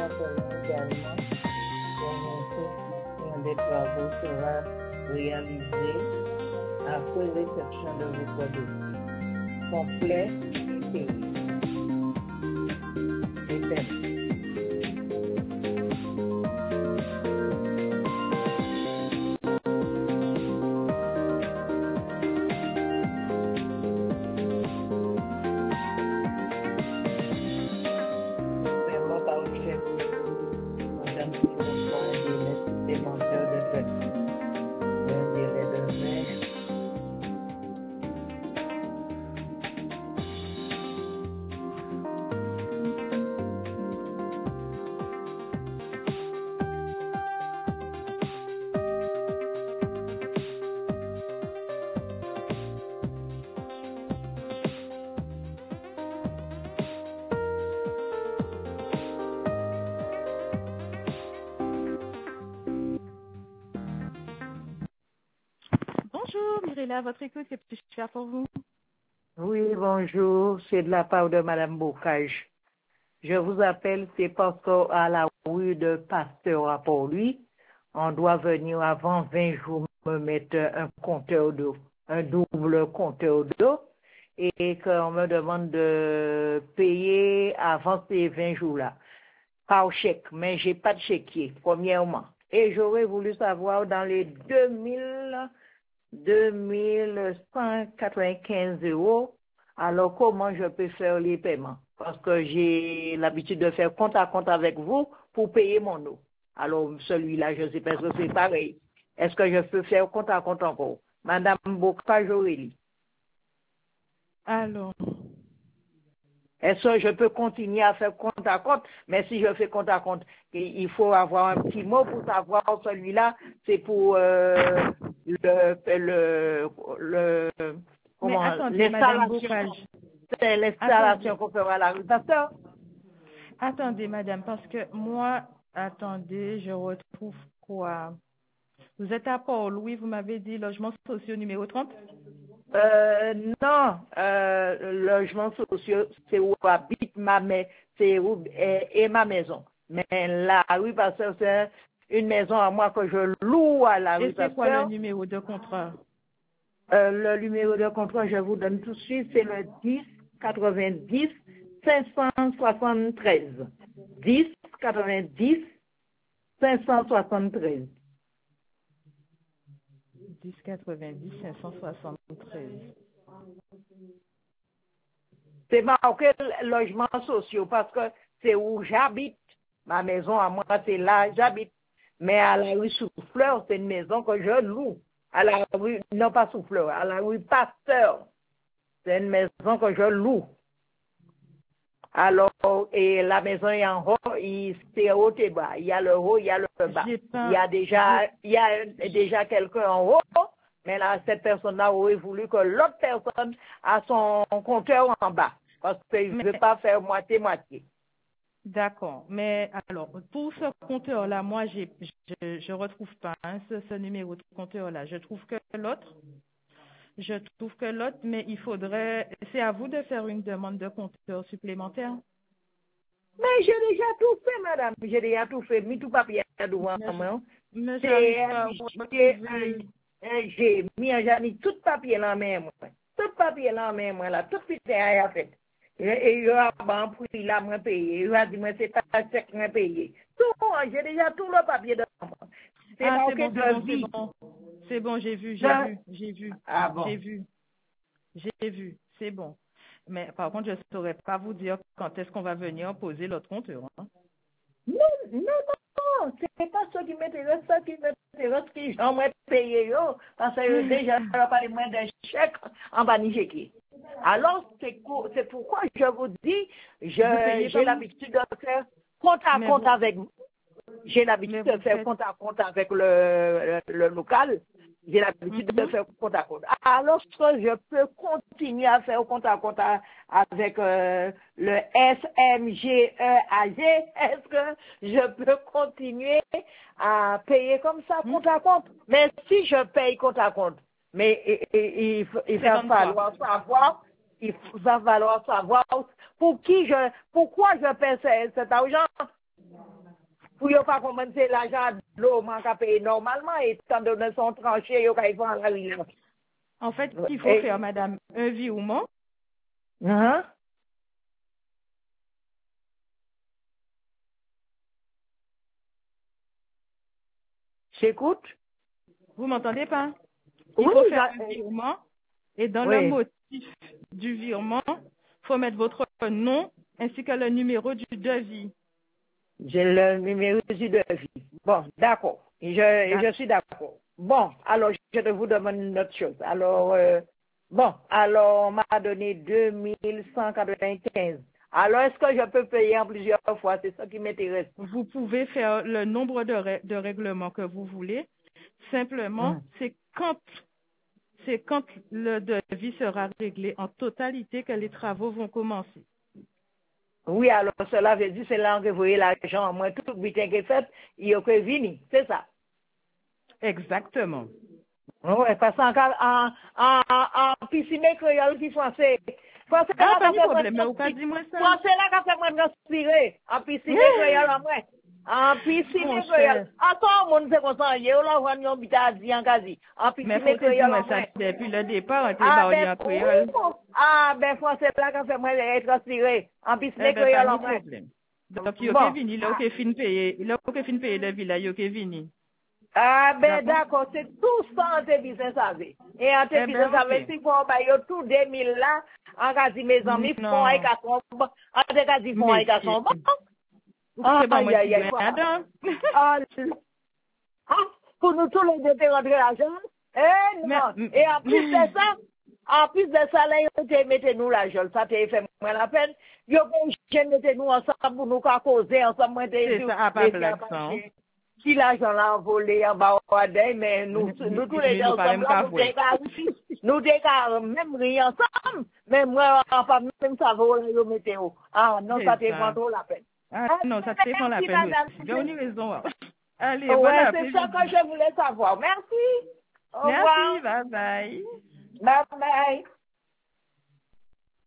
rappelons également que des travaux sera réalisé après réception de votre dossier. Complet et payé. Bonjour, Mirella, à votre écoute, que puis-je faire pour vous? Oui, bonjour, c'est de la part de Madame Bocage. Je vous appelle, c'est parce qu'à la rue de Pasteur à Port-Louis, on doit venir avant 20 jours me mettre un compteur d'eau, un double compteur d'eau, et qu'on me demande de payer avant ces 20 jours-là, par chèque, mais j'ai pas de chéquier, premièrement. Et j'aurais voulu savoir dans les 2195 €, alors comment je peux faire les paiements? Parce que j'ai l'habitude de faire compte à compte avec vous pour payer mon eau. Alors celui-là, je ne sais pas si c'est pareil. Est-ce que je peux faire compte à compte encore? Madame Bocage Aurélie. Alors, Est-ce que je peux continuer à faire compte à compte? Mais si je fais compte à compte, il faut avoir un petit mot pour savoir celui-là, c'est pour mais attendez, Madame Bocage. C'est l'installation qu'on fera à la rue Pasteur. Attendez, Madame, parce que moi, attendez, je retrouve quoi? Vous êtes à Port-Louis, vous m'avez dit logement social numéro 30? Non, logement social, c'est où habite c'est où est ma maison. Mais la rue Pasteur, c'est une maison à moi que je loue à la rue Pasteur. Et c'est quoi le numéro de contrat? Le numéro de contrat, je vous donne tout de suite, c'est le 10 90 573. 10 90 573. 10 90 573. C'est marqué logement social parce que c'est où j'habite. Ma maison à moi, c'est là j'habite. Mais à la rue Souffleur, c'est une maison que je loue. À la rue, non pas Souffleur, à la rue Pasteur. C'est une maison que je loue. Alors, et la maison est en haut, c'est haut et bas. Il y a le haut, il y a le bas. Il y a déjà quelqu'un en haut, mais là, cette personne-là aurait voulu que l'autre personne a son compteur en bas. Parce qu'il ne veut pas faire moitié-moitié. D'accord. Mais alors, pour ce compteur-là, moi, je retrouve pas ce numéro de compteur-là. Je trouve que l'autre, mais il faudrait, c'est à vous de faire une demande de compteur supplémentaire. Mais j'ai déjà tout fait, madame. J'ai déjà tout fait. Mis tout papier devant moi. J'ai mis tout papier dans la main, moi. Tout papier dans la main, moi, là. Tout putain a fait. Et je vais prix là, moi, payer. Je vais dire, moi, c'est pas chèque, moi, payer. Tout, j'ai déjà tout le papier devant moi. C'est bon, j'ai vu. Ah bon. J'ai vu, c'est bon. Mais par contre, je ne saurais pas vous dire quand est-ce qu'on va venir poser l'autre compteur. Hein? Non, c'est pas ça qui m'intéresse, qui j'aimerais payer, parce que déjà, je vais parler moins d'un chèque en bas de chèque. Alors, c'est pourquoi je vous dis, j'ai l'habitude de faire compte à compte avec vous. J'ai l'habitude de faire compte à compte avec le local. J'ai l'habitude de faire compte à compte. Alors, je peux continuer à faire compte à compte avec le SMGEAG. Est-ce que je peux continuer à payer comme ça, compte à compte? Mais si je paye compte à compte, mais il va falloir savoir, pourquoi je paie cet argent. Pour ne pas commencer l'argent de l'eau, man ka payer normalement, étant donné son tranché, yo ka y faire la rue. En fait, il faut faire, madame, un virement. J'écoute. Vous m'entendez pas? Il Oui, faut faire un virement. Et dans le oui. motif du virement, il faut mettre votre nom ainsi que le numéro du devis. J'ai le numéro du devis. Bon, d'accord. Je suis d'accord. Bon, alors je vous demande une autre chose. Alors, alors on m'a donné 2195. Alors, est-ce que je peux payer en plusieurs fois? C'est ça qui m'intéresse. Vous pouvez faire le nombre de règlements que vous voulez. Simplement, c'est quand le devis sera réglé en totalité que les travaux vont commencer. Oui, alors cela veut dire c'est là que vous voyez l'argent. Moi, tout le butin qui est fait, il y a que vini. C'est ça. Exactement. Oui, parce qu'en piscine créole qui français. Français Ah, là pas qu'a de fait moi problème, mais vous pas dit moi ça. Français là qu'a fait moi transpirer. En piscine créole en vrai. En piscine Mon créole. cher. Encore mon c'est comme ça, yo là on yon bita di en quasi. En Mais piscine faut te dire créole moi en ça vrai. depuis le départ, on Ah était ben en créole. Français là qu'a fait moi transpirer. En piscine Eh ben, pas créole de en vrai. problème. Donc, yo ke Bon. vini, là, yo ke fin paye le villa, yo ke vini. Ah ben D'accord? d'accord, c'est tout ça en te business avec. Et en te Eh ben, business avec, ok. si font bah yo tout 2000 là, en quasi mes amis font avec Non, à son en te quasi font avec à monsieur. son bon. Ou c'est bon, moi, Aïe, petit grain à dents. ah, pour nous tous les deux te rentrer l'argent. Eh Mais, non. Et en plus de ça, là, yo te mettez nous l'argent. Ça te fait moins la peine. Yo ben mettez nous ensemble pour nous causer ensemble. Moi, te c'est dit, ça, pas blague, ça. Hein. si l'argent l'a volé en bas au day, mais nous tous les deux Nous pas ensemble même là, qu'à voir. nous déclarons même rien ensemble, mais moi, pas même ça vaut yo météo. Ah, non, ça te C'est prend ça. trop la peine. Ah, non, ça te fait la Merci, peine madame. aussi. J'ai eu raison. Hein. Allez, bon Ouais, c'est ça que après-midi. je voulais savoir. Merci. Au revoir. Merci, bye bye. Bye bye.